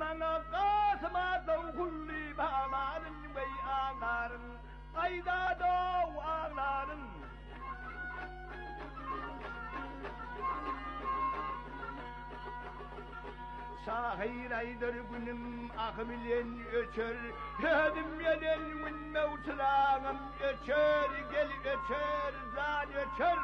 Bana kasma da kulli bağların ve ağların ayda doğu ağların Şahir aydır günüm akbilen öçer Ödüm yeden gün mevçılağım öçer Gel öçer zan öçer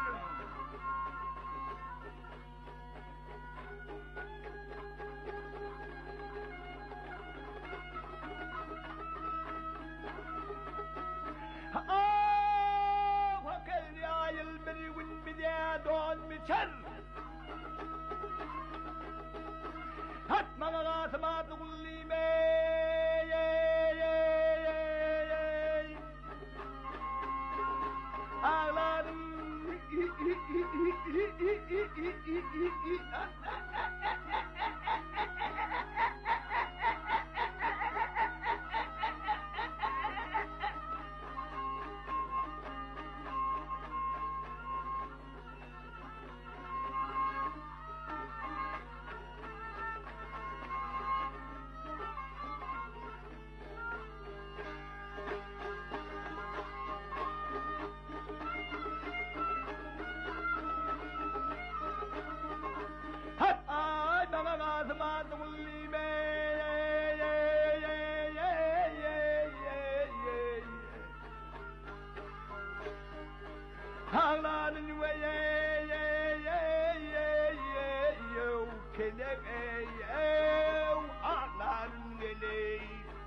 Fakir yayıl bir gün bir de doğan biçer Hatma gazıma tuğullime Ağlarım Ağzıma tuğullime Ağlanın ve kelek ağlanın geley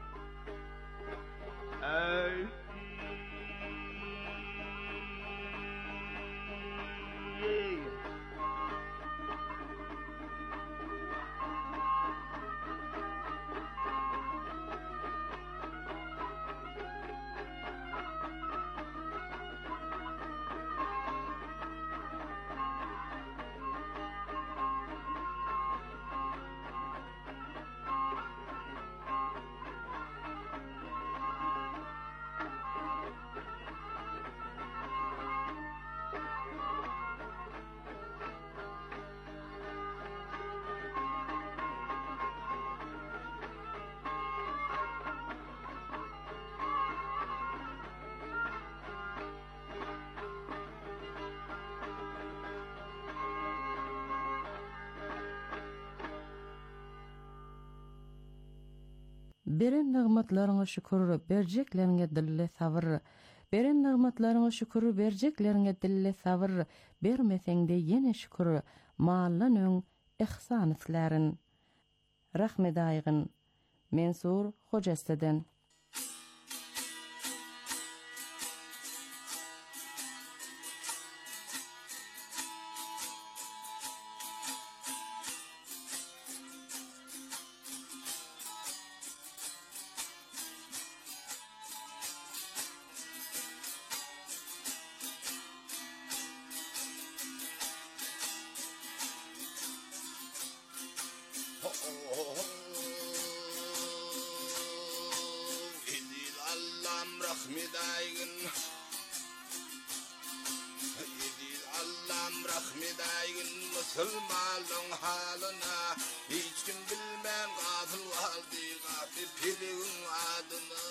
Beren nigmatlaryňa şükür, berjeklerine dille sabır. Beren nigmatlaryňa şükür, berjeklerine dille sabır. Bermeseňde ýene şükür, mallan öň ihsan etlärin. Rahmet aýgyn. Mensur Hojasteden. Edil Allah'ım rahmet aygın Edil Allah'ım rahmet aygın Müslümanlığın halına Hiç kim bilmem gafil valdi Gafil pirin adını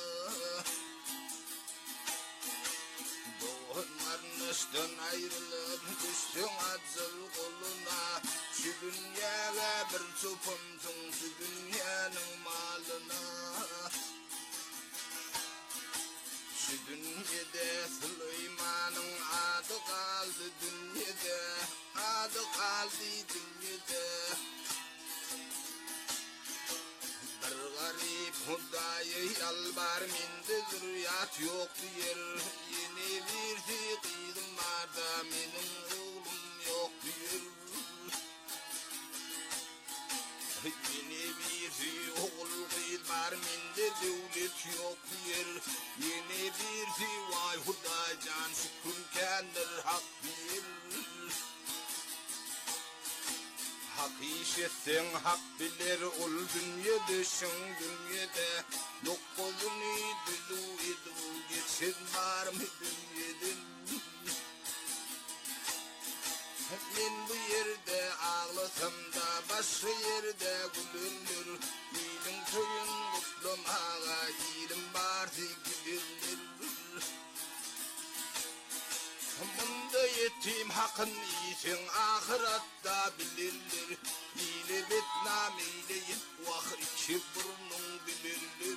Doğunların üstün ayrılıp Düştün aczıl koluna Şu dünyaya bir çupumsun Şu dünyanın malına Şu dünyada Süleyman'ın adı kaldı dünyada Adı kaldı dünyada Bir garip Hudayı yalvar minde zürriyat yok diyer Yeni bir kıydım var da benim oğlum yok diyer Yeni bir oğul kıyıl var minde devlet yok diyer Yeni bir vay Huday can şükür kendir hak bir Hak işetsen hak bilir ol dünyada şun dünyada Dokuzunu dilu edu geçsin var mı dünyadan Men bu yerde ağlasam da başka yerde gülünür. İlim köyün kutlamağa ilim vardı gidilir. Munda yetim hakkın için ahiratta bilirler. İle betnam ile yit vah iki burnun bilirler.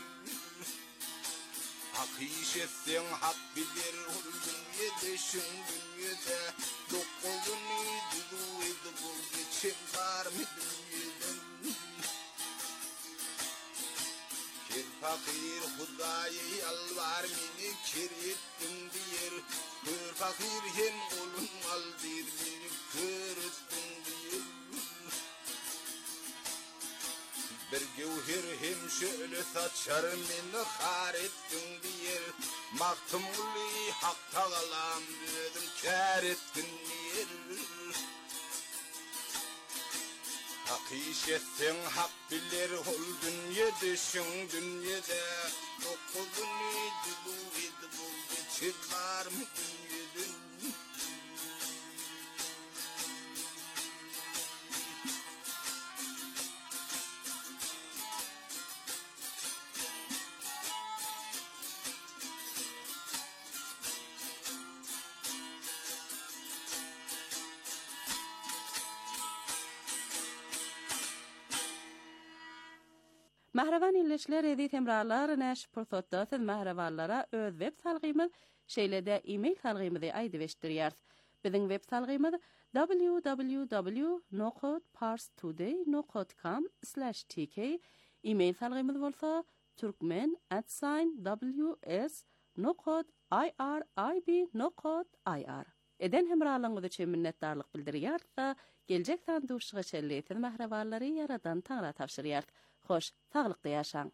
Hak işetsen hak bilir hulun yedeşin dünyada. Dokuzun idi duydu bul geçim var mı dünyeden. Kir fakir Hudayı yalvar mini kir ettin diyer. Kır fakir hem olun al bir beni kır ettin diyer. Bir gevher hem şöyle saçar meni har ettin diyer. Maktumuli hak tağalam dedim kar ettin diyer. Hak işetsen hak bilir ol dünyadışın dünyada. Dokuzun idi bu idi bu geçir var mı dünyadan. Mahravan illeşler edit emralar näş pursatda siz mahravanlara öz web salgymyz şeýlede e-mail salgymyzy aýdybeşdirýär. Biziň web salgymyz www.nocodeparstoday.com/tk. E-mail salgymyz bolsa turkmen@ws.irib.ir. Eden hemralygyňyz üçin minnetdarlyk bildirýär. Geljek sandurşyga şelleýän mahrawanlary yaradan taňra tapşyrýar. Hoş, sağlıklı yaşaň.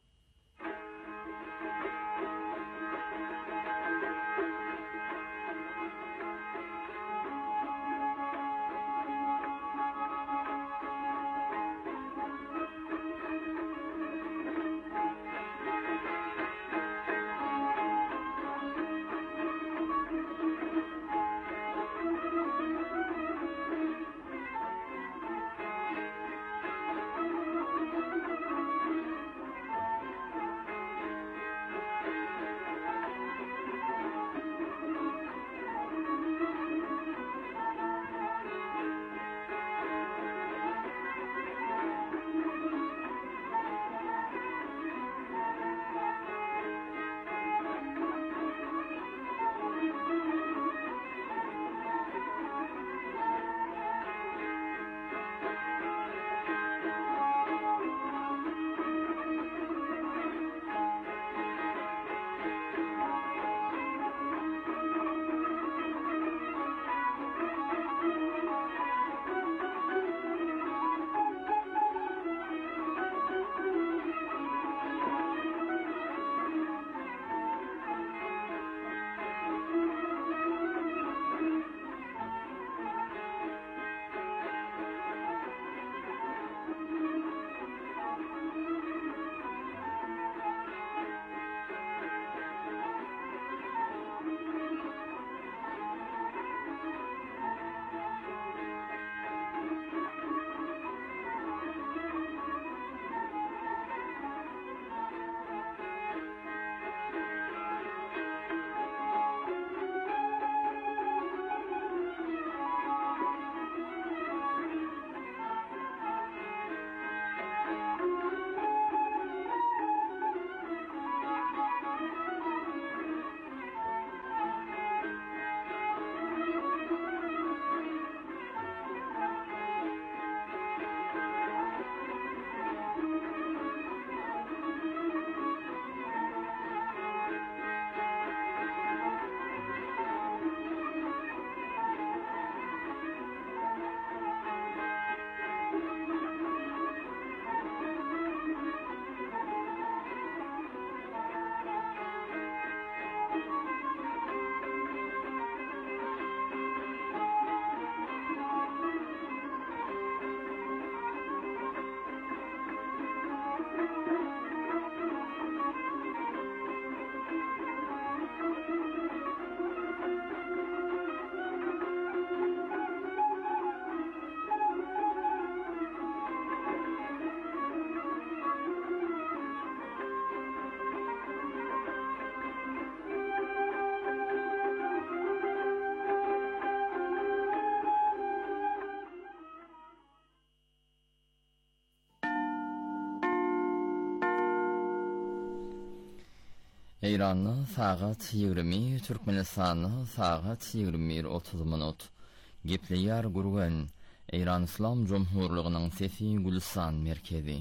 İran'ı saat 20, Türkmenistan'ı saat 21:30 minut. Gepleyar gurgen İran İslam Cumhurluğu'nun Sesi Gülistan merkezi.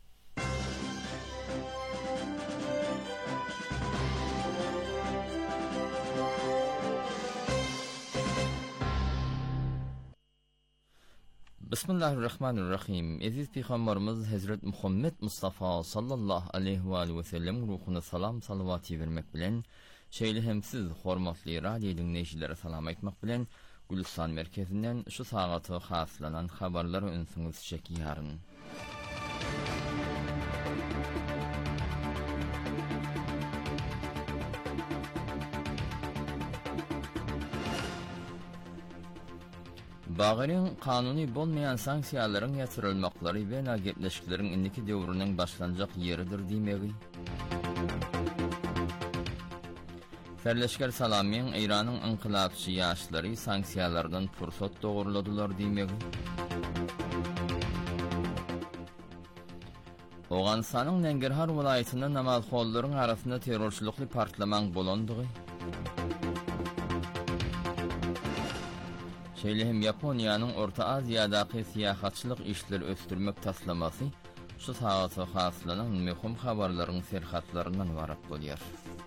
Bismillahirrahmanirrahim. Aziz Peygamberimiz Hazret Muhammed Mustafa sallallahu aleyhi ve sellem ruhuna salam salavati vermek bilen, şeýle hem siz hormatly radio dinleýijilere salam aýtmak bilen Gülistan merkezinden şu sagaty haslanan habarlary ünsüňiz çekýäryn. Bagyryn kanuny bolmayan sanksiýalaryň ýatyrylmaklary we nägetleşikleriň indiki döwrüniň başlanjak ýeridir diýmegi. Ferleşker Salamyň Iranyň inqilapçy ýaşlary sanksiýalardan pursat dogurladylar diýmegi. Oğanistanyň Nangarhar welaýatynda namazxonlaryň arasynda terrorçylykly partlamaň bolandygy. Şeýlehem Yaponiýanyň Orta Aziýadaky syýahatçylyk işleri östürmek taslamasy şu sagatda haslanan möhüm habarlaryň serhatlaryndan ibaret bolýar.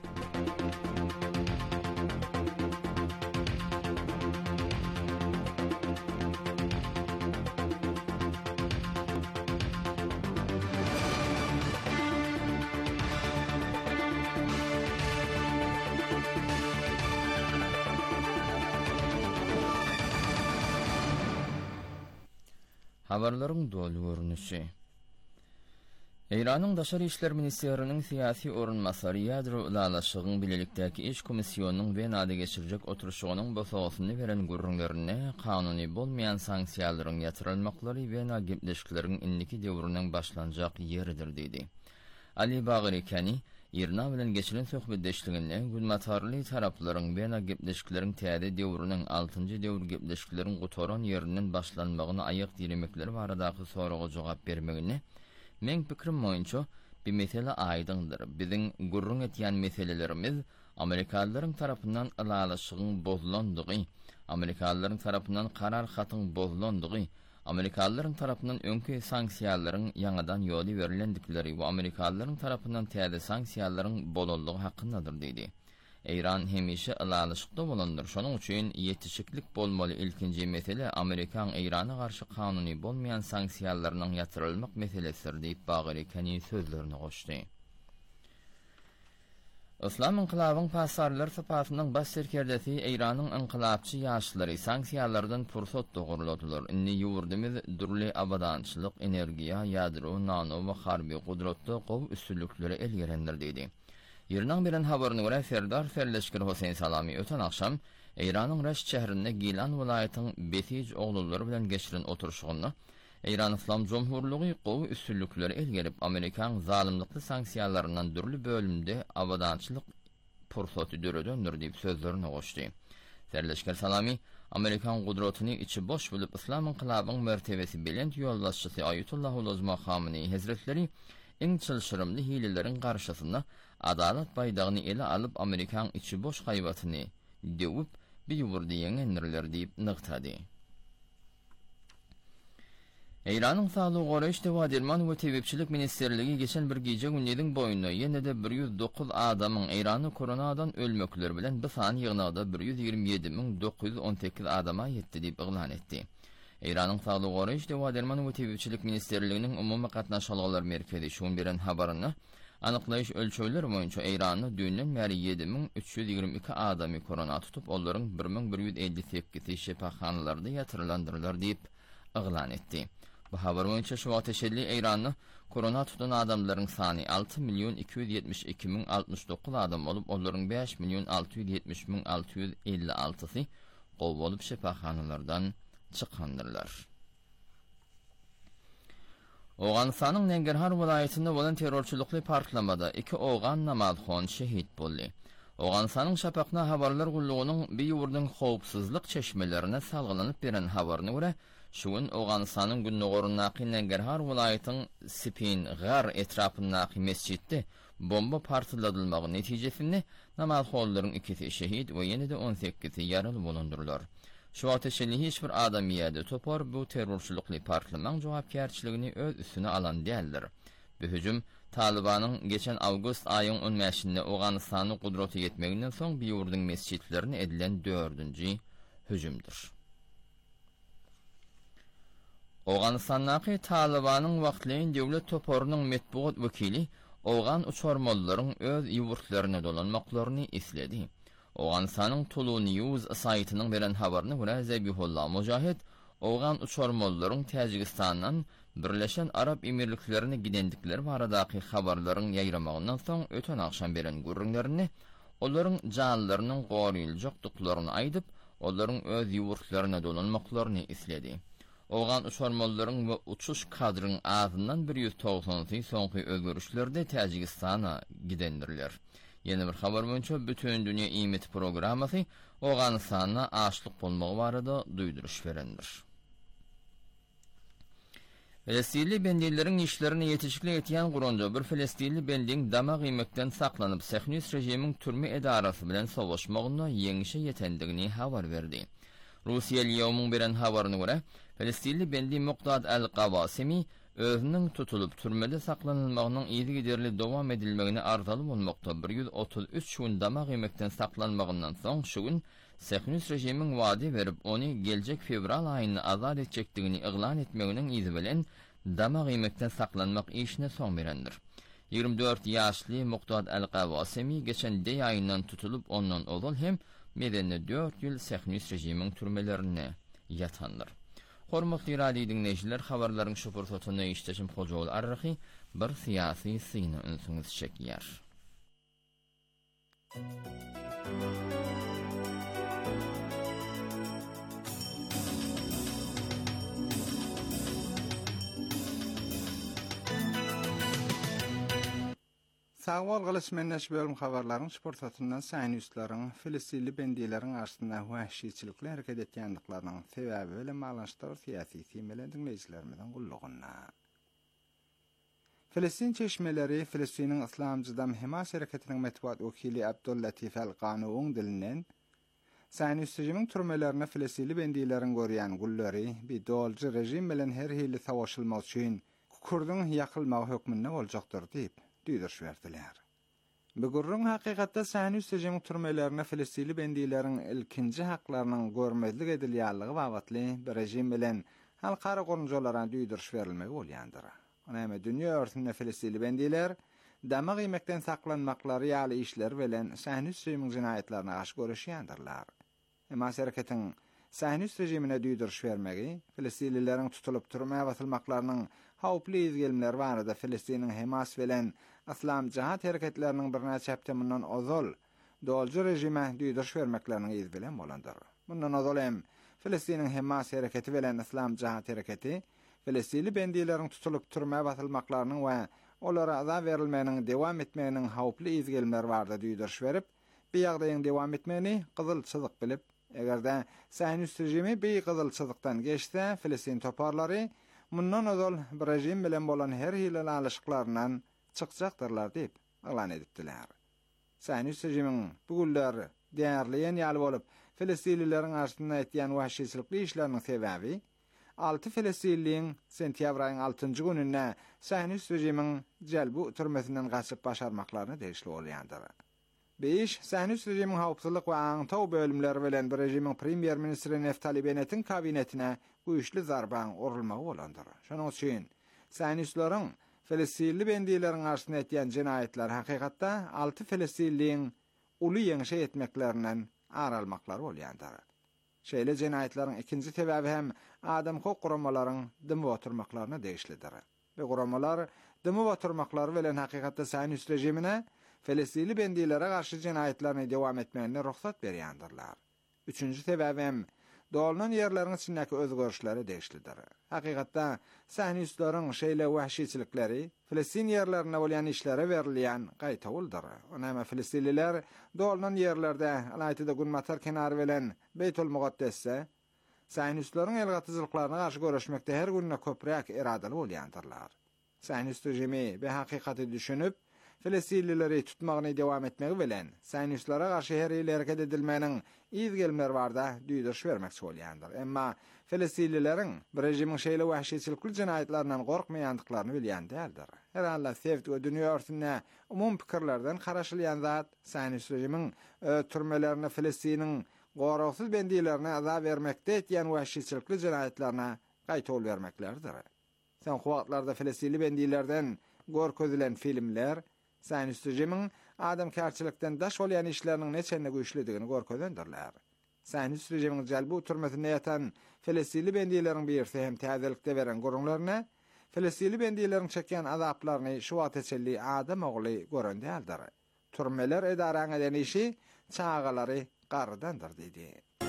Habarlaryň dolu görnüşi. İranyň Daşary işler ministriniň syýasy orunmasary ýadro ulalaşygyň bilelikdäki iş komissiýonunyň Wenada geçirjek oturuşynyň bosagyny beren gurrunlaryna kanuny bolmayan sanksiýalaryň ýatyrylmaklary we nägetleşikleriň indiki döwrüniň başlanjak ýeridir diýdi. Ali Bagıry Kani İran bilen geçiren söhbetdeşliginde gülmatarly taraplaryň we nägetleşikleriň täze döwrüniň 6-njy döwr gepleşikleriň gotaran ýerinden başlanmagyny aýak dilemekleri baradaky soraga jogap bermegini men pikrim boýunça bir mesele aýdyndyr. Biziň gurrun etýän meselelerimiz Amerikalılaryň tarapyndan ulalaşygyň bozulandygy, Amerikalılaryň tarapyndan karar hatyň bozulandygy, Amerikalılaryň tarapyndan öňki sanksiýalaryň ýangadan ýoly berilendikleri we Amerikalılaryň tarapyndan täze sanksiýalaryň bolanlygy hakyndadyr diýdi. İran hemişe ulalaşykda bolandyr. Şonuň üçin ýetişiklik bolmaly. Ilkinji mesele Amerikan İrana garşy kanuny bolmayan sanksiýalarynyň ýatyrylmak meselesidir diýip Bagıry Kani sözlerini goşdy. İslam inqilabyň pasarlar sapatynyň baş serkerdesi İranyň inqilapçy ýaşlary sanksiýalardan pursat dogurladylar. Indi ýurdumyz durly abadançylyk, energiýa, ýadro, nano we harby gudratly gow üstünlükleri elgerendir diýdi. Ýeriniň bilen habaryna görä Serdar Ferleşker Hoseýn Salamy öten akşam İranyň Reş şäherinde Gilan welaýatynyň Besij oglulary bilen geçiren oturuşyny İran İslam Cumhurluğu gow üstünlükleri elgerip Amerikan zalymlykly sanksiýalaryndan dürli bölümde abadançylyk pursaty döredändir diýip sözlerini goşdy. Ferleşker Salamy Amerikan gudratyny içi boş bolup İslam inqilabynyň mertebesi bilen ýoldaşçysy Ayetullah Ulazma Khamenei Hazretleri iň çylşyrymly hileleriň garşysynda adalet baýdagyny ele alyp Amerikan içi boş gaýbatyny dewip bir ýurdy ýeňendirler diýip nykdady. İran'ın Sağlık Goraýyş we Derman we Tebepçilik Ministerligi geçen bir gece günleriň boýunda ýene-de 109 adamyň İrany koronadan ölmekleri bilen bu san ýygnada 127.918 adama ýetdi diýip iglan etdi. İran'ın Sağlyk Goraýyş we Derman we Tebepçilik Ministerliginiň umumy gatnaşyklary merkezi şuň beren habaryny anyklaýyş ölçeýleri boýunça İranyň düýnden bäri 7322 adamy korona tutup, olaryň 1158 şepaxanalarda ýatyrlandyrylar diýip iglan etdi. Bu habar boýunça şu ateşli İranny korona tutan adamlaryň sany 6.272.069 adam bolup, olaryň 5.670.656-sy gow bolup şepaxanalardan çykandyrlar. Oğanistanyň Nangarhar welaýatynda bolan terrorçylykly partlamada 2 oğan namazxon şehit boldy. Oğanistanyň Şapaqna habarlar gullugynyň bir ýurdun howpsuzlyk çeşmelerine salgylanyp beren habaryna görä, Şuun Awganystanyň günnägorundaky Nangarhar welaýatynyň Spin Gar etrapyndaky mesçitde bomba partladylmagy netijesinde namazhollaryň 2 şehit we ýene-de 18 ýaraly bolundurlar. Şu ateşli hiç bir adam ýa-da topar bu terrorçulukly partlamaň jogapkärçiligini öz üstüne alan däldir. Bu hüjüm Talibanyň geçen awgust aýyň 15-inde Awganystany gudraty ýetmeginden soň bir ýurduň mesçitlerini edilen 4-nji hüjümdür. Awganystandaky Talibanyň wagtlyň döwlet toparynyň metbuat wekili Awgan uçarmallaryň öz ýurtlaryna dolanmaklaryny isledi. Awganystanyň Tulu News saýtynyň beren habaryna görä Zabihullah Mujahid Awgan uçarmallaryň Täjikistandan Birleşen Arap Emirliklerine gidendikleri baradaky habarlaryň ýaýramagyndan soň öten akşam beren gürrüňlerini olaryň janlarynyň goýuljakdyklaryny aýdyp, olaryň öz ýurtlaryna dolanmaklaryny isledi. Awgan uçarmallaryň we uçuş kadrynyň azyndan 190 soňky özgörüşlerde Täjikistana gidendirler. Yeni bir habar boýunça bütün dünýä iýmet programmasy Awganystana açlyk bolmagy barada duýduruş berendir. Filistinli bendilleriň işlerini ýetişiklik etýän gurunja bir Filistinli bendiň dama gymekden saklanyp Sehnis rejimiň türme edarasy bilen sowlaşmagyna ýeňişe ýetendigini habar berdi. Russiýa ýowmyň beren habaryna görä, Filistinli bendi Muqdad al-Qawasimi özüniň tutulup türmede saklanylmagynyň ýedi giderli dowam edilmegini arzaly bolmakda 133 gün dama gymekden saklanmagyndan soň şu gün Sehnis rejimiň wady berip ony geljek fevral aýyny azad etjekdigini iglan etmeginiň ýyzy bilen dama gymekden saklanmak işine soň berendir. 24 ýaşly Muqdad al-Qawasimi geçen deý aýyndan tutulup ondan ozal hem medeni 4 ýyl Sehnis rejimiň türmelerine ýatandyr. Hormatly radio dinleýijiler, habarlaryň şu pursatyny işleşim hojagul arrahy bir syýasy syny ünsüňiz çekýär. Sağwal gylysmänäş bölüm habarlaryň sportatyndan saýnyşlaryň Filistinli bendileriň arasynda wahşyçylyk hareket etýändiklarynyň sebäbi bilen malaşdyr syýasy temelen dinleýijilerimizden gullugyna. Filistin çeşmeleri Filistiniň Islamjydam Hamas hareketiniň metbuat wekili Abdullatif al-Qanun dilinden saýnyş rejimiň türmelerine Filistinli bendileriň görýän gullary bir dolgy rejim bilen her hili savaşylmak üçin Kurdun ýakylmagy hökmünde boljakdyr diýip düýdürüş berdiler. Bu gurrun hakykatda saýnyş rejimiň türmelerine Filistinli bendileriň ilkinji haklarynyň görmezlik edilýänligi bagatly bir rejim bilen halkara gurunjalara düýdürüş berilmegi bolýandyr. Näme dünýä örtünde Filistinli bendiler dama gymekden saklanmaklary ýaly işler bilen saýnyş rejimiň jinayetlerine garşy görüşýändirler. Hamas hareketiň saýnyş rejimine düýdürüş bermegi, Filistinlileriň tutulup turmaya batylmaklarynyň hawply izgelmeleri barada Filistiniň Hamas bilen Islam Cihat hareketleriniň birnäçe hepde mundan ozal dolgy rejime düýdürüş bermekleriniň ýyzy bilen bolandyr. Mundan ozal hem Filistiniň Hamas hareketi bilen Islam Cihat hareketi Filistinli bendileriň tutulup turmaya batylmaklarynyň we olara azap berilmeginiň dewam etmeginiň hawply izgelmeleri barada düýdürüş berip, bu ýagdaýyň dewam etmegini gyzyl çyzyk bilip, egerde saýnyş rejimi bir gyzyl çyzykdan geçse, Filistin toparlary mundan ozal bir rejim bilen bolan her hili alışyklaryndan çykjaktyrlar diýip elan edipdiler. Saýnyş rejimiň bu gullar däýerliýän ýaly bolup, Filistinlileriň arasynda etýän wahşyçylyk işleriniň sebäbi 6 Filistinliň sentýabr aýynyň 6-njy gününde saýnyş rejimiň jelbu türmesinden gaçyp başarmaklaryny deýişli bolýandyr. 5 saýnyş rejimiň hawpsuzlyk we aňtaw bölümleri bilen bir rejimiň premier ministri Naftali Bennett'in kabinetine güýçli zarban urulmagy bolandyr. Şonuň üçin saýnyşlaryň Filistinli bendileriň arasynda etýän jinayetler hakykatda 6 Filistinliň uly ýeňişe etmeklerinden aralmaklary bolýandyr. Şeýle jinayetleriň ikinji sebäbi hem adam hok guramalaryň dymy oturmaklaryna deýişlidir. Bu guramalar dymy oturmaklary bilen hakykatda saýnyş rejimine Filistinli bendilere garşy jinayetlerini dewam etmegine ruhsat berýändirler. Üçüncü sebäbi hem dolanan ýerleriň içindäki özgörüşleri deýişlidir. Hakykatda saýnyşlaryň şeýle wahşyçylykları Filistin ýerlerine bolýan işlere berilýän gaýtawuldyr. Näme Filistinliler dolanan ýerlerde alaytyda Gunmatar kenary bilen Beytul Muqaddesse Saýnistlaryň elgatyjylyklaryna garşy görüşmekde her günne köprek iradaly bolýandyrlar. Saýnist rejimi be hakykaty düşünüp, Filistinlileri tutmagyny dowam etmegi bilen, Saýnistlara garşy her ýyl hereket edilmeniň izgelmer barda düýdüş bermekçi bolýandyr. Emma Filistinlileriň bir rejimiň şeýle wahşyçylyk jinayetlarynyň gorkmaýandyklaryny bilýän däldir. Her halla sevdi we dünýä örtünde umum pikirlerden garaşylýan zat Saýnist rejimiň türmelerini Filistiniň goragsyz bendilerine azap vermekde etýän wahşyçylyk jinayetlerine gaýtol bermeklerdir. Sen wagtlarda Filistinli bendilerden görkezilen filmler Saýnist rejimiň adamkarçylykdan daş bolýan işleriniň neçende güýçlidigini görkezendirler. Saýnist rejimiň jalbu türmesinde ýatan Filistinli bendileriň birisi hem täzelikde beren gurunlaryna Filistinli bendileriň çekýän azaplaryny şu wagt içinde adam ogly gören däldir. Türmeler edaraň eden işi çağalary gardandyr diýdi.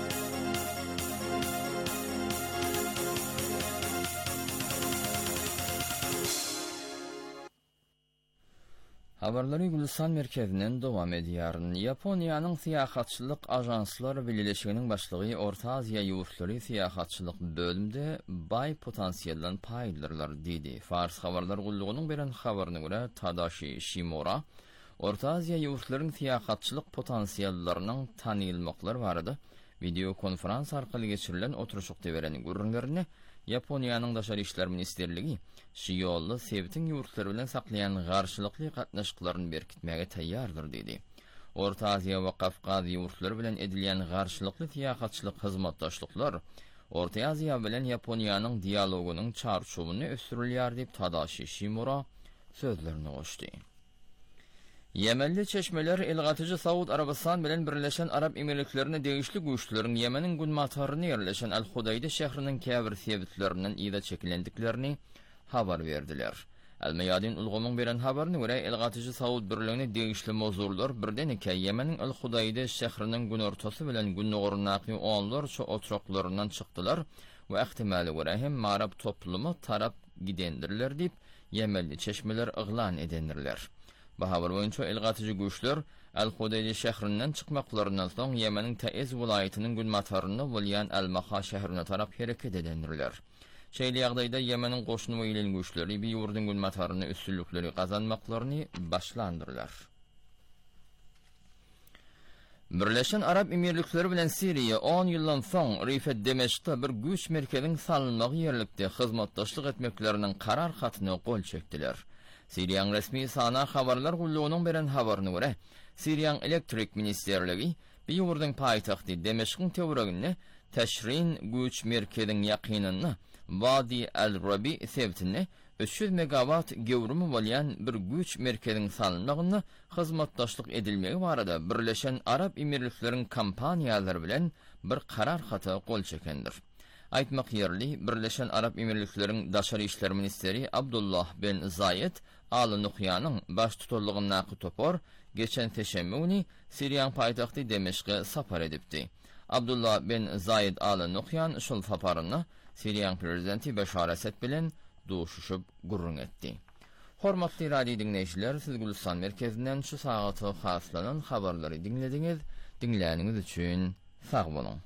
Habarlary Gülistan merkezinden dowam edýär. Yaponiýanyň syýahatçylyk ajanslar birleşiginiň başlygy Orta Aziýa ýurtlary syýahatçylyk bölümde bay potensiýaldan paýdalyrlar diýdi. Fars habarlar gullugynyň beren habaryna görä Tadashi Shimura Orta Aziýa ýurtlarynyň syýahatçylyk potensiýallarynyň tanylmaklary barada video konferans arkaly geçirilen oturuşykda beren görünlerini Yaponiýanyň daşary işler ministerligi şu ýolly sebitiň ýurtlary bilen saklayan garşylykly gatnaşyklaryny berkitmäge taýýardyr dedi. Orta Aziýa we Kafkaz ýurtlary bilen edilýän garşylykly syýahatçylyk hyzmatdaşlyklar Orta Aziýa bilen Yaponiýanyň dialogunyň çarşuwyny ösürilýär diýip Tadashi Shimura sözlerini goşdy. Yemenli çeşmeler elgatyjy Saud Arabistan bilen Birleşen Arap Emirliklerine degişli güýçleriň Yemeniň günmataryny ýerleşen Al-Hudayda şäheriniň käbir sebitlerinden ýa-da çekilendiklerini habar berdiler. Al-Mayadin ulgamyň beren habaryna görä elgatyjy Saud birligine degişli mozurlar birdenike Yemeniň Al-Hudayda şäheriniň gün ortasy bilen gün nogurnaky onlarça oturaklaryndan çykdylar we ähtimali görä hem marab toplumy tarap gidendirler diýip Yemenli çeşmeler yglan edendirler. Bu habar boýunça elgatyjy güýçler Al-Hudayda şäherinden çykmaklaryndan soň Yemeniň Taiz welaýatynyň günmataryny bolýan Al-Maha şäherine tarap hereket edendirler. Şeýle ýagdaýda Yemeniň goşuny we ýylen güýçleri bir ýurdun günmataryny üstünlükleri gazanmaklaryny başlandyrlar. Birleşen Arap Emirlikleri bilen Siriýa 10 ýyldan soň Rifat Demeşkde bir güýç merkeziniň salynmagy ýerlikde hyzmatdaşlyk etmekleriniň karar hatyny gol çekdiler. Siriýanyň resmi sana habarlar gullugynyň beren habaryna görä, Siriýanyň elektrik ministerligi bir ýurdun paýtagty Demeşkiň töwereginde Teşrin güýç merkeziniň ýakynyny Wadi al-Rabi sebitini 300 megawatt gewrimi bolýan bir güýç merkeziniň salynmagyny hyzmatdaşlyk edilmegi barada Birleşen Arap Emirlikleriň kompaniýalary bilen bir karar haty gol çekendir. Aýtmak ýerli, Birleşen Arap Emirlikleriň daşary işler ministeri Abdullah bin Zayed Al Nuhyanyň baş tutarlygyna topor geçen teşemme güni Siriýanyň paýtagty Demeşke sapar edipdi. Abdullah bin Zayed Al Nuhyan şol saparyny Siriýanyň prezidenti Beşar Esed bilen duşuşup gurrun etdi. Hormatly radio dinleýijiler, siz Gülistan merkezinden şu sagaty haslanan habarlary dinlediňiz. Dinläniňiz üçin sag bolun.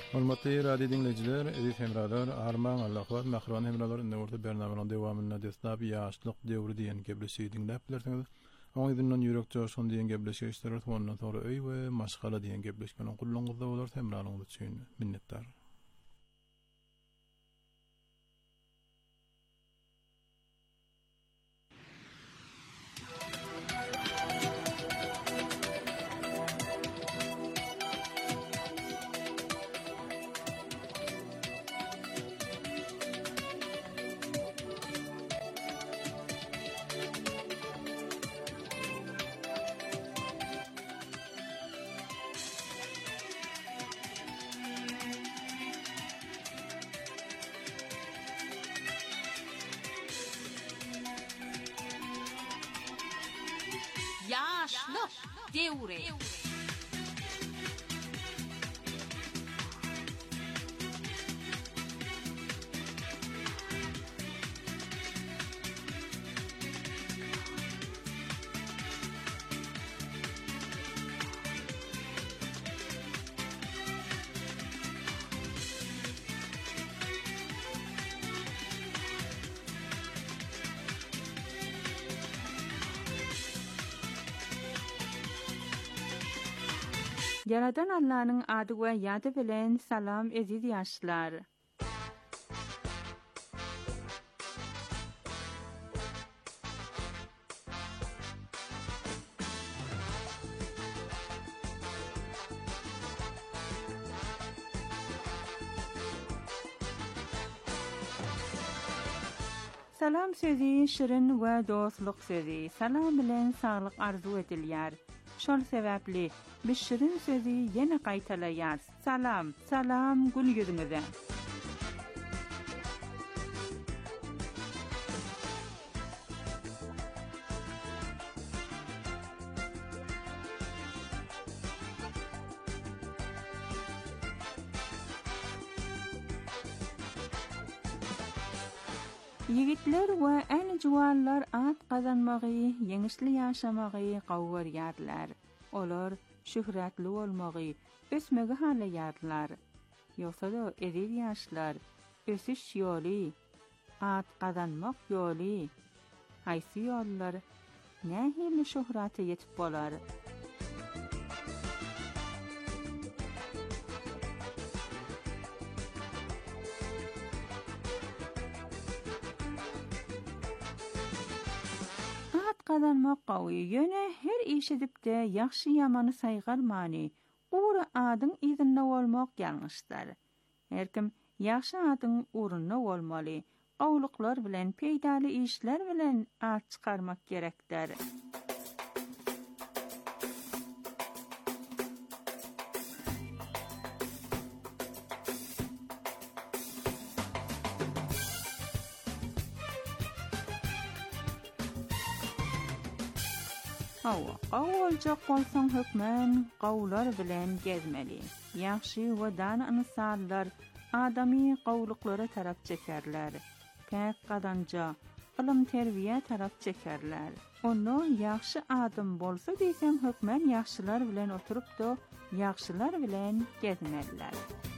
Hormatly radio dinleyiciler, edit hemralar, arman Allah'lar, mahran hemralar inde orta bernamenin dewamyna desnap ýaşlyk döwri diýen gebleşi dinläp bilersiňiz. Oň ýerden ýürek joşun diýen gebleşi işler ondan sonra öý we maşgala diýen gebleşmeniň gullanyňyzda bolar hemralyňyz üçin minnetdar. Yaşlyk döwri. Yaradan Allah'ın adı ve yadı bilen salam eziz yaşlar. Salam sözü şirin ve dostluk sözü. Salam bilen sağlık arzu edilýär. Şol sebäpli biz şirin sözü ýene gaýtalaýar. Salam, salam gül ýüzüňize. Yigitler we äni juwanlar at gazanmagy, ýeňişli ýaşamagy gowurýarlar. Olar şöhretli bolmagy, ösmegi halaýarlar. Ýoksa-da eziz ýaşlar, ösüş ýoly, at gazanmak ýoly, haýsy ýollar, nähili şöhrete ýetip bolar. Kazanmak gawy ýöne her iş edipde ýaxşy ýamany saýgarmany, uğra adyň ýerinde bolmak ýalňyşdyr. Herkim ýaxşy adyň uğrunda bolmaly, gowluklar bilen peýdaly işler bilen at çykarmak gerekdir. Gowuljak bolsaň hökmen gowlar bilen gezmeli. Ýaxşy we dana ynsallar adamy gowluklara tarap çekerler. Pek gazanja, ilim terbiýe tarap çekerler. Onu ýaxşy adam bolsa diýsem hökmen ýaxşylar bilen oturup da ýaxşylar bilen gezmeliler.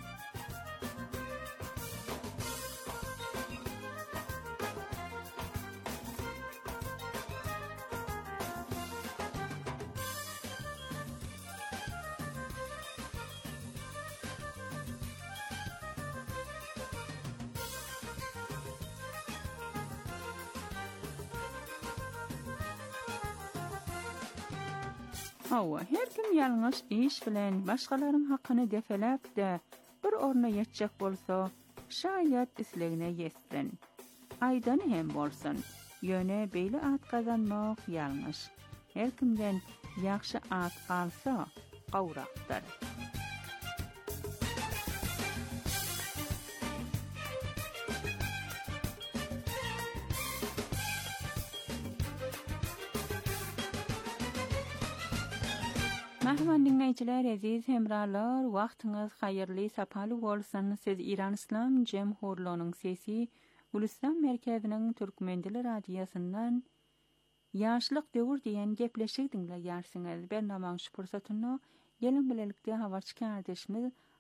Her kim ýalňyş iş bilen başgalaryň hakyny defeläp de bir orna ýetjek bolsa, şaýat islegine ýetsin. Aýdany hem bolsun. Ýöne beýle at gazanmak ýalňyş. Her kimden ýaxşy at alsa, gowrakdyr. Mahman dinleyijiler, aziz hemralar, wagtyňyz haýyrly sapaly bolsun. Siz İran İslam Jemhurlygynyň sesi Gülistan merkeziniň Türkmendili radiýasyndan ýaşlyk döwür diýen gepleşik dinleýärsiňiz. Ben namang şu pursatyny gelin bilelikde habarçy kardeşimiz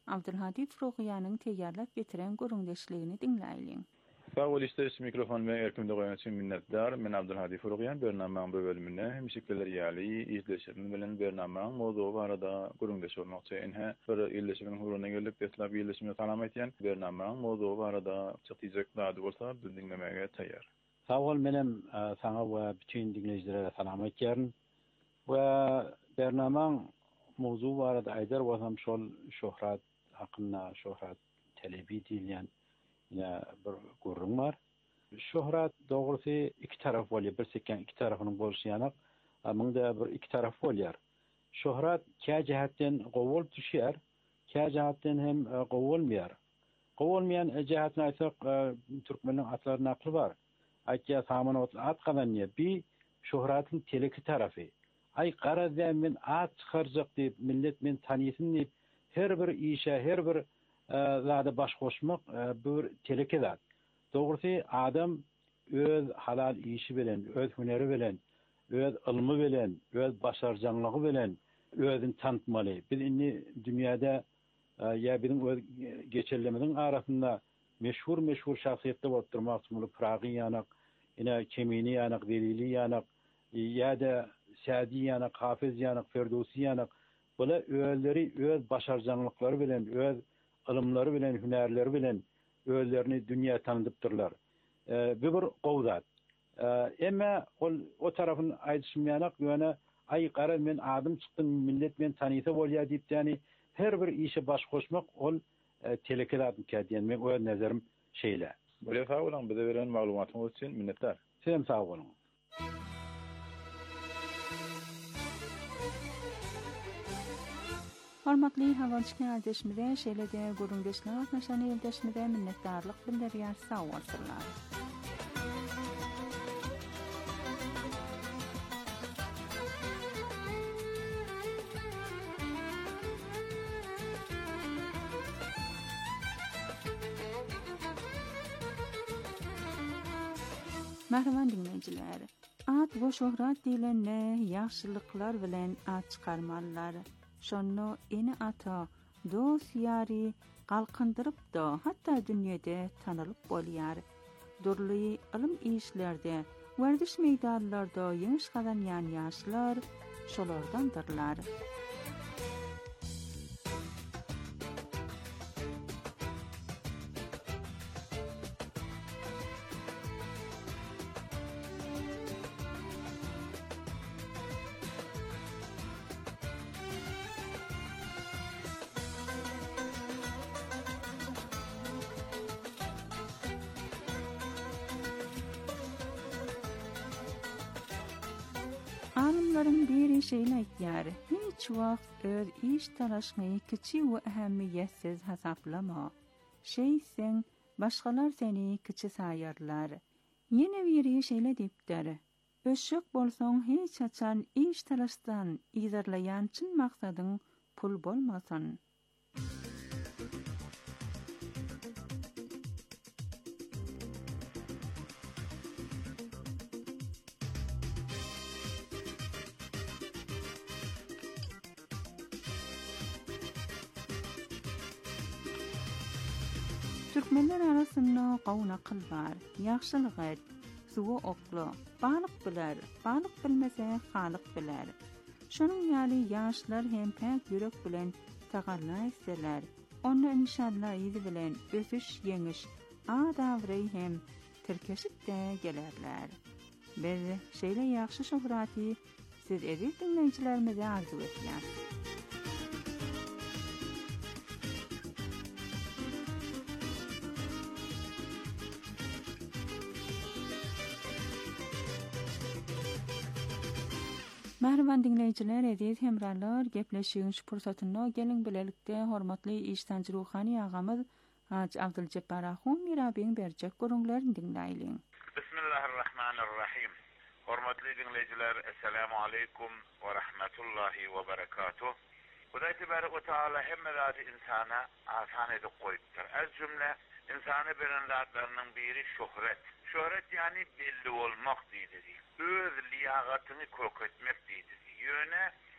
Abdulhadi Furugiýanyň teýýarlap getiren görüňdeşligini dinläýin. Sağ ol isteriz mikrofon ve erkimde goýan üçin minnetdar. Men Abdulhadi Furugiýan bernamaň bu bölümine hemşikler ýaly izleşirin bilen bernamaň mowdugy barada görüňdeş bolmakça enhe bir ýyldyşynyň huruna gelip deslap ýyldyşyny salam etýän bernamaň mowdugy barada çykyjak zady bolsa dinlemäge taýýar. Sağ ol menem sana we bütün dinleýijilere salam etýärin. We bernamaň mowdugy barada aýdar bolsam şol şöhrat hakynda şöhrat telebi diýilýän bir gurrun var. Şöhrat doğrusu iki taraf bolýar. Bir seken iki tarafynyň bolşy ýanyk, amyňda bir iki taraf bolýar. Şöhrat kä jähetden gowul düşýär, kä jähetden hem gowulmaýar. Gowulmaýan jähetini aýtsak, türkmeniň atlaryna akly bar. Aýtja saman at gadanýa bir şöhratyň teleki tarafy. Ay garada men at çykarjak diýip millet men tanysyn diýip her bir işe, her bir zada baş goşmak bir teleki zat. Doğrusu adam öz halal işi bilen, öz hüneri bilen, öz ilmi bilen, öz başarjanlygy bilen özüni tanıtmaly. Biz indi dünýäde ýa bizim öz geçerlemediň arasynda meşhur şahsiýetler bolup durmakçy bolup Pragy ýanyk, ine Kemini ýanyk, Velili ýanyk, ýa-da Sadi ýanyk, Hafiz ýanyk, Ferdowsi ýanyk, bular özleri öz başarjanlyklary bilen, öz ilmleri bilen, hünerleri bilen özlerini dünya tanıdypdyrlar. Bir gowzat. Emma o tarafyn aýdyşmaýanak ýöne ay gara men adam çykdym, millet men tanýsa bolýar diýip ýani her bir işe baş goşmak ol telekilat kädiýän men öz näzerim şeýle. Böyle sağ olun, bize beren maglumatyňyz üçin minnetdar. Sen sağ olun. Hormatly hawaçky ýerdeşmide şeýlede görüňdeşler atnaşany ýerdeşmide minnetdarlyk bildirýär sağ bolsunlar. Merhaban dinleyijiler. At we şöhrat diýilende ýaxşylyklar bilen at çykarmalylar. Şonu eni ata, dost ýary galkyndyryp da hatda dünýede tanylyp bolýar. Durly ilim işlerde, werdiş meýdanlarında ýeňiş gadanýan ýaşlar şolardandyrlar. Alimlerin biri şeýle aýtýar, hiç wagt öz iş talaşyny kiçik we ähemmiýetsiz hasaplama. Şeýsen, başgalar seni kiçi saýarlar. Ýene biri şeýle diýipdir. Öşük bolsaň hiç açan iş talaşdan ýerleýän çyn maksadyň pul bolmasyn. Türkmenler arasynda gowna akyl bar, ýagşylyk et, suwa okla, balyk biler, balyk bilmese halyk biler. Şonuň ýaly ýaşlar hem pek ýürek bilen tagalla etseler, onu inşallah ýyzy bilen ösüş ýeňiş, adawry hem tirkeşip de gelerler. Biz şeýle ýaxşy şöhraty siz edip dinleýijilerimize arzu etýär. Merhaban dinleyijiler, aziz hemrarlar, gepleşýüň şu pursatyna geliň bilelikde hormatly iştanjy ruhany agamyz Haç Abduljabbar Ahun mirabiň berjek görüňlerini dinläýin. Bismillahirrahmanirrahim. Hormatly dinleyijiler, assalamu aleykum we rahmetullahi we berekatuh. Hudaý tebarek we taala hemme zady insana asan edip goýupdyr. Az cümle insany beren zatlarynyň biri şöhret. Şöhret yani belli olmak diýdi. Öz liýagatyny köketmek diýdi. Ýöne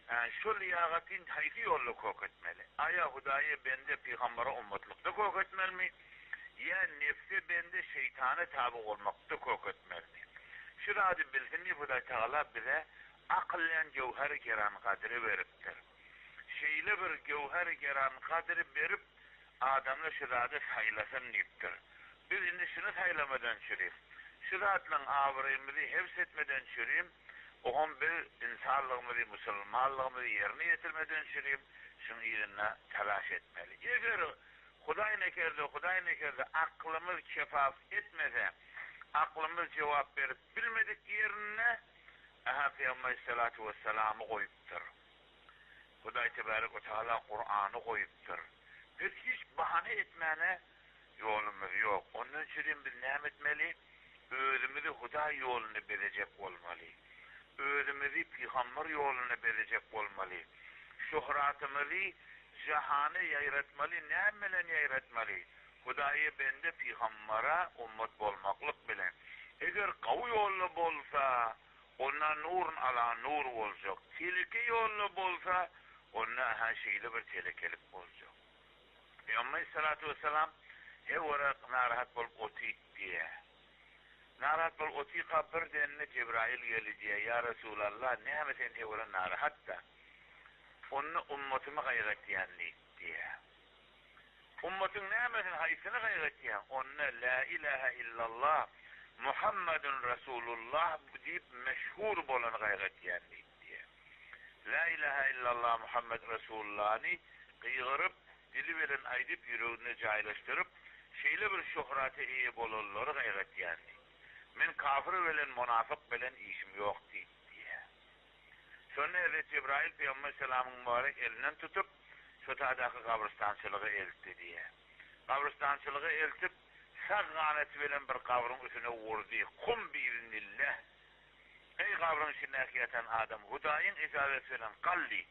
şu liyagatin hayfi yollu koketmeli. Aya Hudaya bende peygambara ummatlыкda koketmeli mi? Ya nefsi bende şeytana tabi olmakta koketmeli mi? Şurada bilsin ki Huday Teala bize akıllen cevher geran kadri veriptir. Şeyle bir cevher geran kadri verip adamla şurada saylasın niptir. Biz indi şunu saylamadan çürüyüm. Şuratlan avrayımızı hepsetmeden çürüyüm. Oğun bir insanlığımızı, musulmanlığımızı yerine getirmeden çürüyüm. Şunu yerine telaş etmeli. Eğer Huday nekerdi, aklımız kefaf etmese, aklımız cevap verip bilmedik yerine, Peygamber Aleyhissalatu vesselam'ı koyuptur. Huday Tebarek ve Teala Kur'an'ı koyuptur. Biz hiç bahane etmene yolumuz yok. Onun için biz ne etmeli? Özümüzü Huday yolunu bilecek olmalı. Özümüzü Peygamber yolunu bilecek olmalı. Şöhratımızı cihana yayratmalı, ne yayratmalı? Hudayı bende Peygamber'a ummet olmaklık bilen. Eğer kavu yolu bolsa, ona nurun ala nur olacak. Tehlike yolu bolsa, ona her şeyle bir tehlikelik olacak. Peygamber Aleyhissalatu vesselam hevara narahat bol otik diye. Narahat bol otika bir denine Cebrail geldi diye. Ya Resulallah ne hemen sen hevara narahat da. Onu ummetime gayret diyenlik diye. Ummetin ne hemen haysını gayret diyen. Onu la ilahe illallah Muhammedun Resulullah deyip meşhur bolan gayret diyenlik diye. La ilahe illallah Muhammed Resulullah'ını kıyırıp dili veren aydip yüreğine caylaştırıp şeyle bir şöhrate iyi bolurları gayret diyenlik. Men kafir velen münafık velen işim yok diye. Sonra evet Cebrail Peygamber Selam'ın mübarek elinden tutup şu tadaki kabristançılığı eltti diye. Kabristançılığı eltip sağganeti veren bir kabrın üstüne vurdu. Kum biiznillah. Ey kabrın içinde yatan adam Huday'ın icazet veren kalli diye.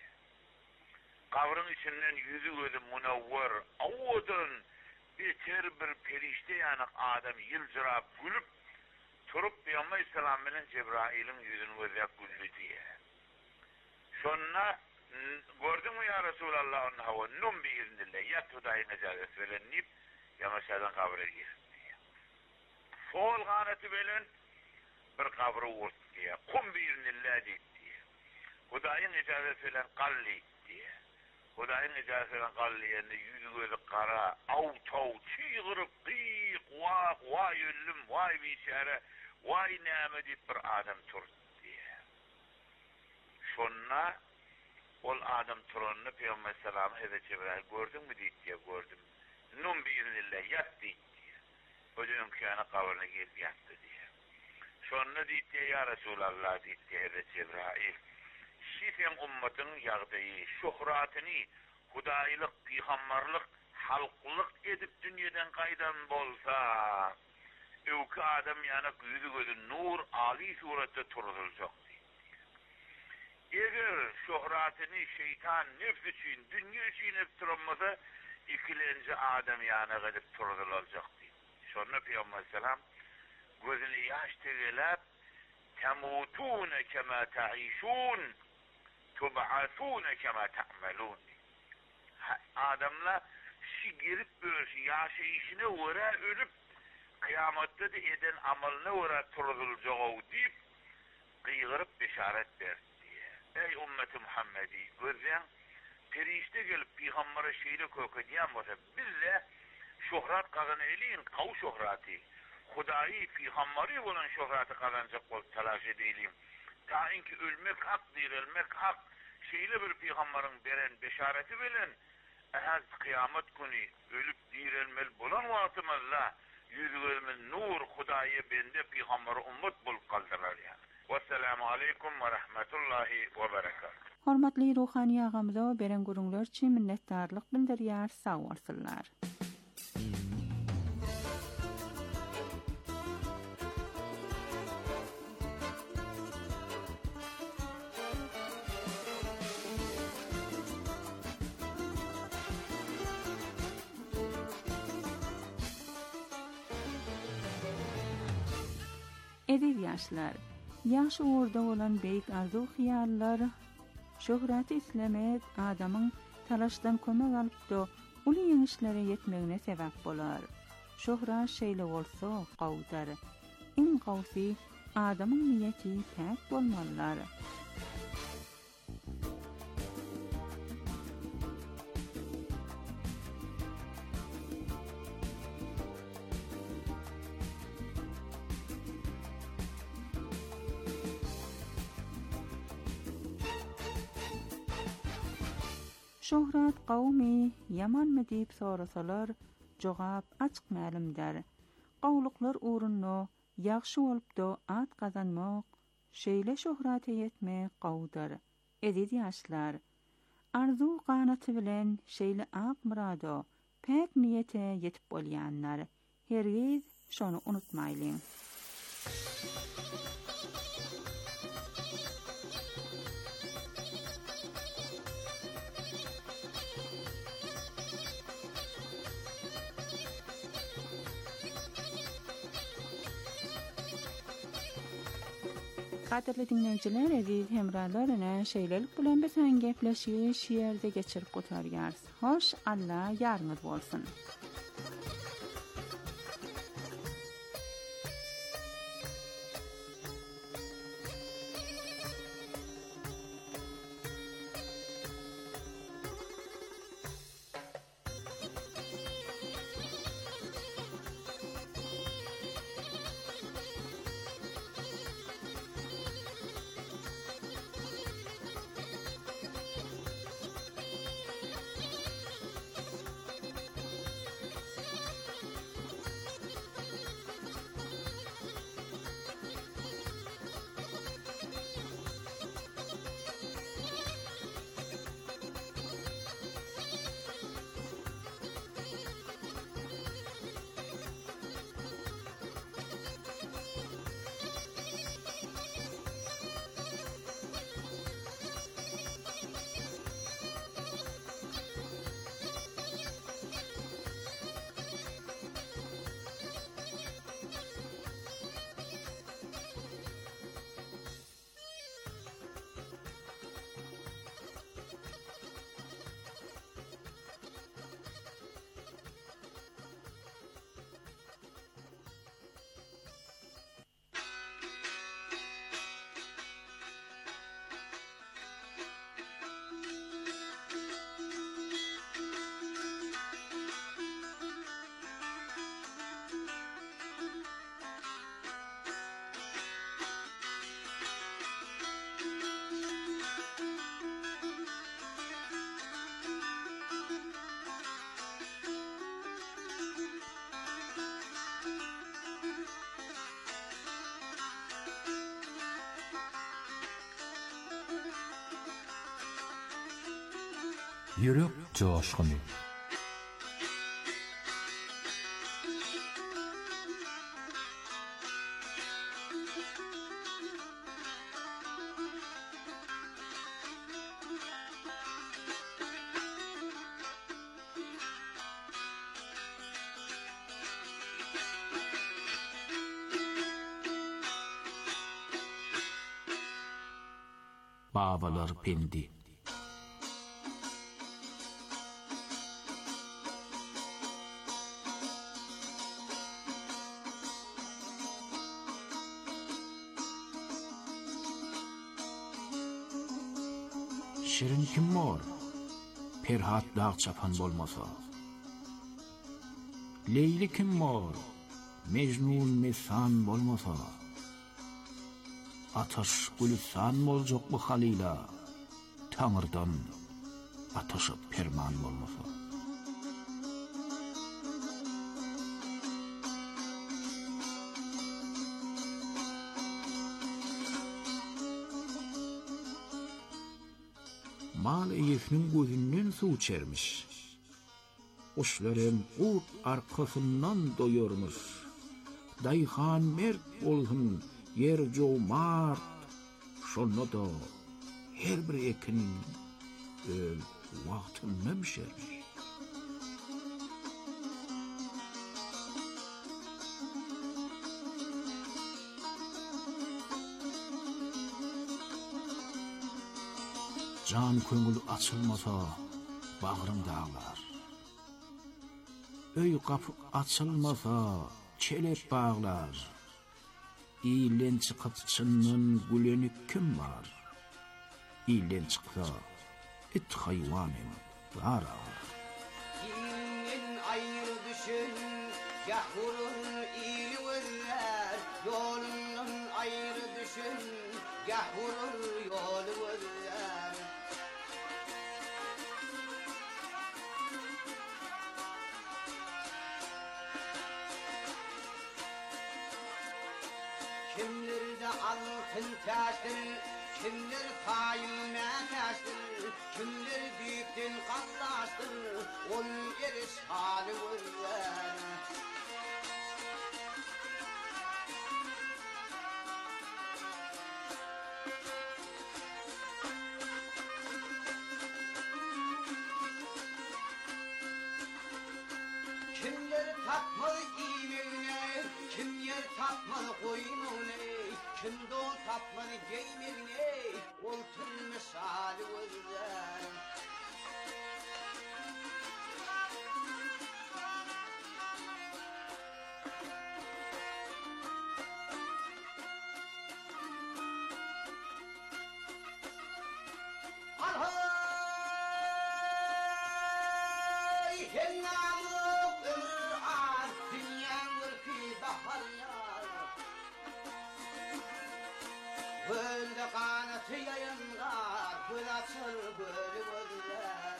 Kabrın içinden yüzü gözü münevver avudun biter bir perişte yanık adam yılcırap gülüp turup Peygamber Selam'ın Cebrail'in yüzünü gözü güldü diye. Sonra gördün mü ya Resulallah onun hava num biiznillah yat Huday'ın icazet veren nip Yamaşadan kabre girdi. Sol ganeti veren bir kabre vurdu diye. Kum biiznillah diye. Huday'ın icazet veren kalli diye. Huday'ın icazet veren kalli yerine yüzü gözü kara, av tav, çiğırıp, kıyık, vay ölüm, vay biçare, vay nâme deyip bir adam turdu diye. Sonra ol adam turununu Peygamber Selam'ı evet Cebrail gördün mü deyip diye gördüm. Num biiznillah yat deyip diye. Hocam kıyana kavrına gelip yattı diye. Sonra deyip diye ya Resulallah deyip diye evet Cebrail. Şifen ummetin yağdayı, şöhratini, hudaylık, peygamberlik, halklık edip dünyadan kaydan bolsa, öykü adam yana yüzü gözü nur, âli surette turulacak. Eğer şöhratini şeytan nefs için, dünya için ettirilmese, ikilenci adam yana gidip turulacak. Sonra Peygamber Aleyhisselam gözünü yaş tegelep, temutune kema ta'işun, tub'asune kema ta'melun. Adamla girip böyle yaşayışına uğra ölüp kıyamette de eden amalına uğra turulacağı deyip kıyırıp beşaret verdi diye. Ey ümmeti Muhammedi gözden perişte gelip Peygamber'e şeyle kökediyen varsa bizle şöhrat kazanayım, kav şöhrati. Hudayı Peygamber'i olan şöhrati kazanacak ol telaş edelim. Ta inki ölmek hak değil, ölmek hak. Şeyle bir Peygamber'in veren beşareti veren ehaz kıyamet günü ölüp dirilmel bulan vaatımızla yüzü gözümüz nur Hudayı bende Peygamber'e ummet bul kaldırar yani. Vesselamu aleykum ve rahmetullahi ve berekatuhu. Hormatly ruhani ağamda beren gurunglar için minnettarlyk bildirýär, sağ bolsunlar. Ediz yaşlar, yaş uğurda olan beyik arzu hiyallar Şöhreti islemek adamın talaşdan kömek alıp uly ýeňişlere ýetmegine sebäp bolar. Şöhra şeýle bolsa gowdar. Iň gowsy adamyň niýeti päk bolmalylar. Şöhret gawmy ýamanmy diýip sorasalar, jogap açyk mälimdir. Gawlyklar uğrunda ýagşy bolupdy at gazanmak, şeýle şöhrete ýetmek gawdyr. Edid ýaşlar, arzu ganaty bilen şeýle ak murada, pek niýete ýetip bolýanlar. Hergiz şonu unutmaýlyň. Kaderli dinleyijiler, eziz hemralarına şeýlelik bilen beýan gepleşigi şiýerde geçirip gotarýarys. Hoş, Allah ýarňyz bolsun. Yürek coşkuny. Babalar pendi. Şirin kim bor? Perhat dağ çapan bolmasa. Leyli kim bor? Mecnun mesan bolmasa. Ataş gülüsan boljak bu halila. Taňyrdan ataşa perman bolmasa. Mal eýesiniň gözünden suw çermiş. Uşlarym urt arkasından doýurmuş. Daýhan mert bolsun, yer jow mart. Şonda da her bir ekin wagtyna bişermiş. can köngül açılmasa bağrım dağlar. Öy kapı açılmasa çelep bağlar. İlen çıkıp çınının güleni kim var? İlen çıksa it hayvanın var ağır. İlin ayrı düşün, gah vurur iyili vurlar. Yolunun ayrı düşün, gah vurur yolu vurlar. Kimlerde altın taştır, kimler tayinme taştır, kimler büyükten kallaştır, ol eriş hali vurlar. Kimler tatmalı iğmevine, kimler tatmalı koyunune, kim don tatmalı geymevine, oltun misali vurlar. Alhay, hennamuk ömür az, dünyan vırkı bahar yar. Gölde kanatı yayınlar, gül açır gölü vurlar.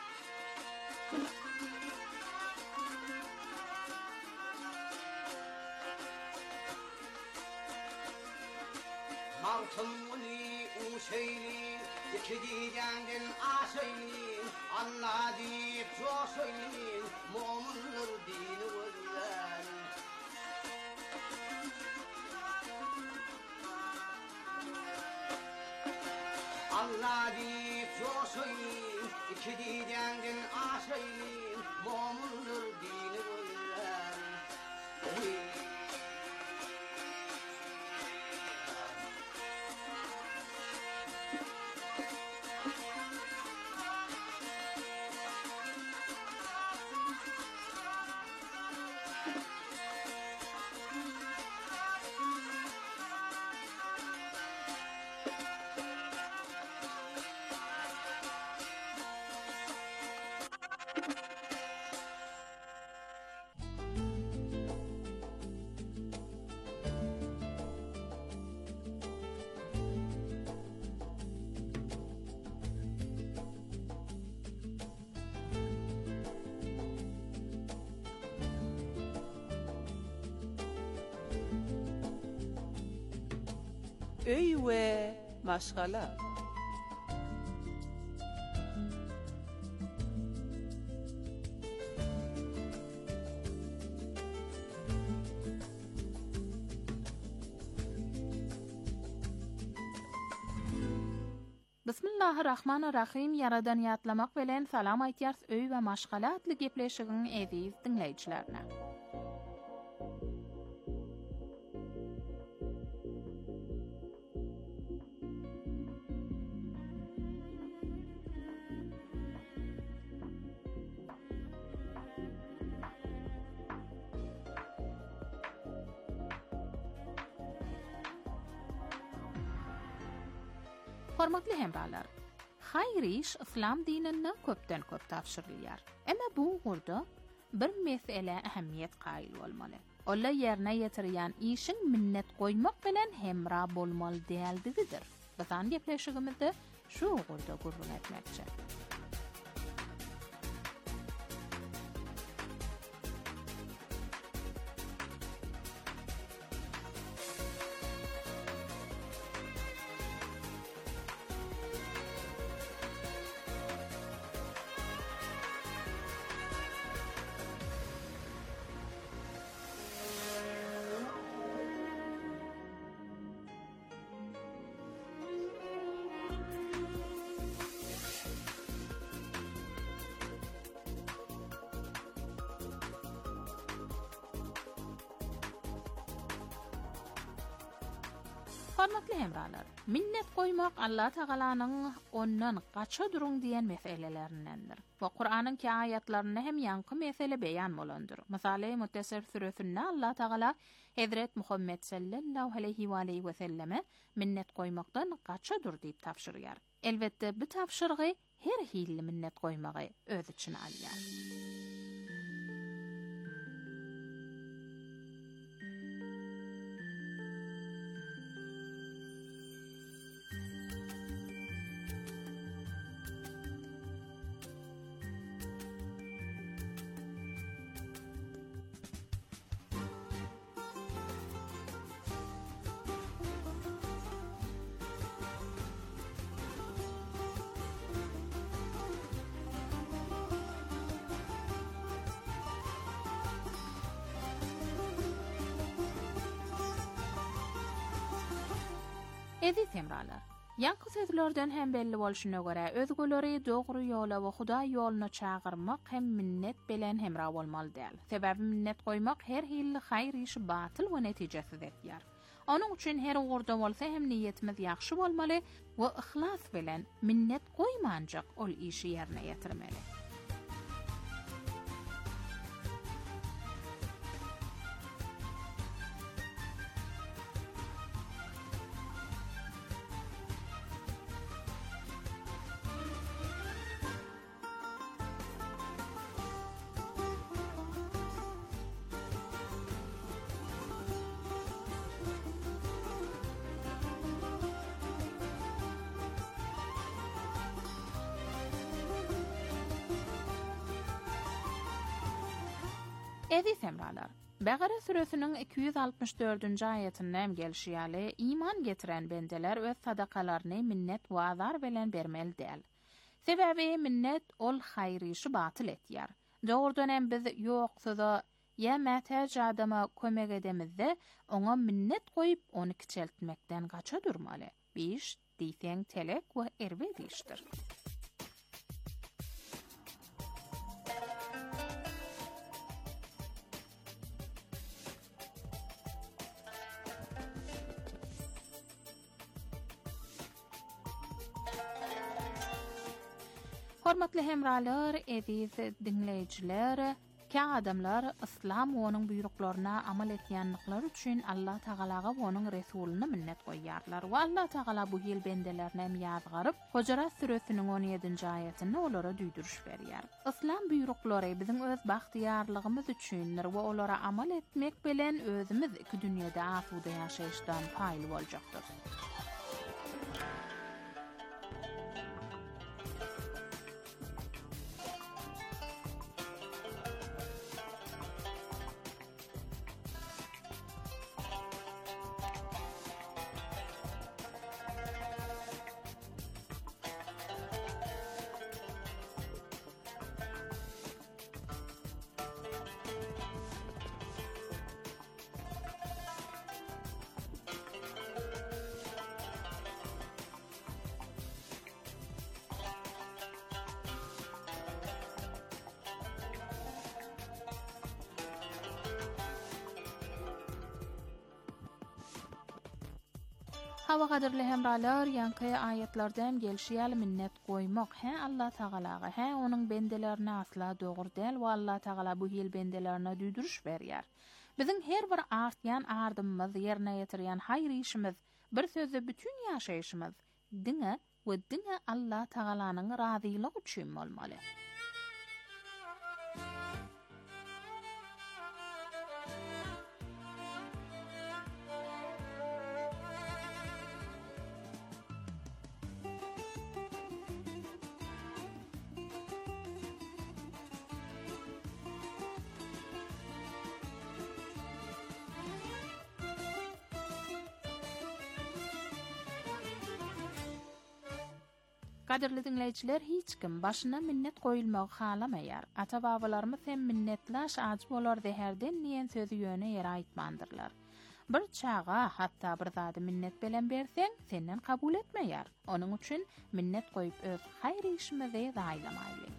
Mavtumuni uşeyli, iki diyenden aşeyli, Allah deyip coşeyli, mu'minler dini vurlar. Allah deyip coşeyli, iki diyenden aşeyli, mu'minler dini vurlar. Öy we maşgala. Bismillahirrahmanirrahim. Yaradan yatlamak bilen salam aytyars öy we maşgala adly gepleşigiň eziz dinleýijilerine. Hormatly hemralar, hayır iş İslam dinine köpden köp tapşyrylýar. Emma bu gurda bir mesele ähemmiyet gaýyl bolmaly. Ola ýerine ýetirýän işiň minnet goýmak bilen hemra bolmaly däldigidir. Bizan gepleşigimizde şu gurda gurrun etmekçi. Hormatly hemralar, minnet koymak Allah Taala'nın ondan gaça durun diyen meselelerindendir. Bu Kur'an'ın ki ayetlerine hem yankı mesele beyan bolandır. Mesela Muttesir Suresi'nde Allah Teala Hazret Muhammed sallallahu aleyhi ve selleme minnet koymaktan gaça dur deyip tavşırıyar. Elbette bu tavşırığı her hilli minnet koymağı öz için alýar. Edi temralar. Yankı sözlerden hem belli bolşuna göre özgüleri doğru yola ve Huda yoluna çağırmak hem minnet bilen hemra bolmalı değil. Sebebi minnet koymak her hilli hayır işi batıl ve neticesiz etýär. Onun için her uğurda olsa hem niyetimiz yaxşı bolmaly ve ihlas bilen minnet koymancak ol işi yerine getirmeli. Edi semralar. Bəqara suresinin 264-nji ayetinde gelşýäli iman getiren bendeler öz sadakalarını minnet we azar bilen bermeli däl. Sebebi minnet ol hayır işi batıl etýär. Doğrudan hem biz ýoksuza ya mätäç adama kömek edemizde ona minnet koyup onu kiçeltmekden gaça durmaly. Biş diýseň telek we erbe diýişdir. Hormatly hemralar, ediz dinleyijiler, ki adamlar İslam we onuň buyruklarına amal etýänlikleri üçin Allah Taalaga we onuň Resulüne minnet goýýarlar. We Allah Taala bu ýyl bendelerine ýazgaryp, Hujurat suresiniň 17-nji ayetinde olara düýdürüş berýär. İslam buyruklary biziň öz bagtyarlygymyz üçindir we olara amal etmek bilen özümiz iki dünýede asuda ýaşaýyşdan paýly boljakdyr. Hava gadirli hemralar, yankı ayetlerden gelşýäl minnet koymak he Allah Taalaga, he onuň bendelerine asla dogry däl we Allah Taala bu ýyl bendelerine düýdürüş berýär. Biziň her bir artýan ardymyz, ýerine ýetirýän haýry işimiz, bir sözde bütün ýaşaýyşymyz diňe we diňe Allah Taalanyň razylygy üçin bolmaly. Kadirli dinleyijiler, hiç kim başına minnet koyulmagy halamaýar. Ata-babalarymyz hem minnetlaş ajy bolar deherden niýen sözü ýöne ýere aýtmandyrlar. Bir çağa hatta bir zady minnet bilen berseň, senden kabul etmeýär. Onuň üçin minnet koyup öz haýry işimizi zaýlamaýly.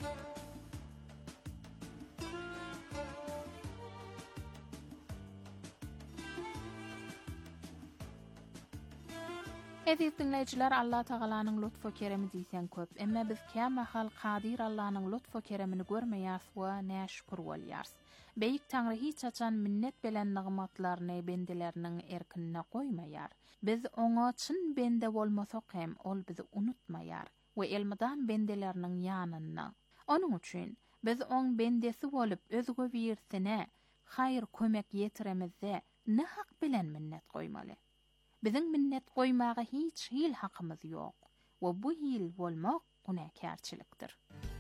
Aziz dinleyiciler, Allah Tağalanyň lutfu keremi diýsen köp, emma biz käme hal Qadir Allah'nyň lutfu keremini görmeýäs we näşkur bolýars. Beýik Taňry hiç açan minnet bilen nygmatlaryny bendeleriniň erkinine goýmaýar. Biz oňa çyn bende bolmasak hem ol bizi unutmaýar we elmadan bendeleriniň ýanyna. Onuň üçin biz oň bendesi bolup özüge birsine hayır kömek ýetiremizde ne hak bilen minnet goýmaly? Bizim minnet goýmaga hiç hil hakymyz ýok we bu hil bolmak günäkärçilikdir.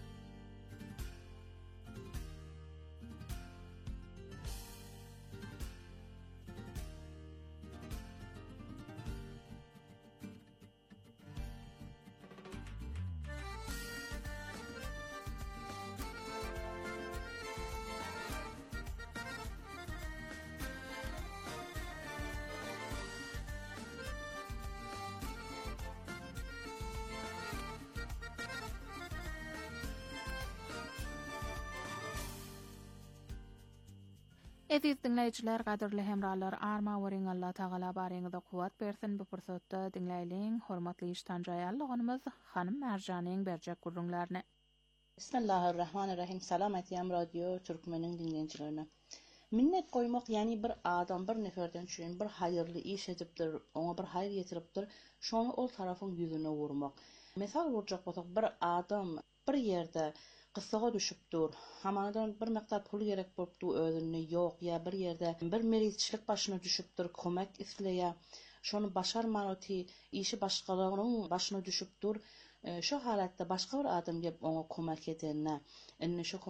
Aziz dinleyiciler, gaderli hemralar, arma weriň Allah Taala baryňyzda kuwat bersin. Bu pursatda dinleýäliň hormatly iştanjaýallygymyz Hanym Merjanyň berjek gurrunlaryny. Bismillahirrahmanirrahim. Salam etýän radio türkmeniň dinleýijilerine. Minnet goýmak ýani bir adam bir neferden üçin bir haýyrly iş edipdir, oňa bir haýyr ýetiripdir, şonu ol tarafyň ýüzüne wurmak. Mesal boljak bolsak, bir adam bir ýerde qyssaga düşüpdir. Hamanadan bir miktar pul gerek bolupdy, özüne ýok, ýa bir ýerde bir meritçilik başyna düşüpdir, kömek isleýär. Şonu başarmany, işi başgalaryň başyna düşüpdir. Şu halatda başga bir adam gelip oňa kömek edenne, enne şu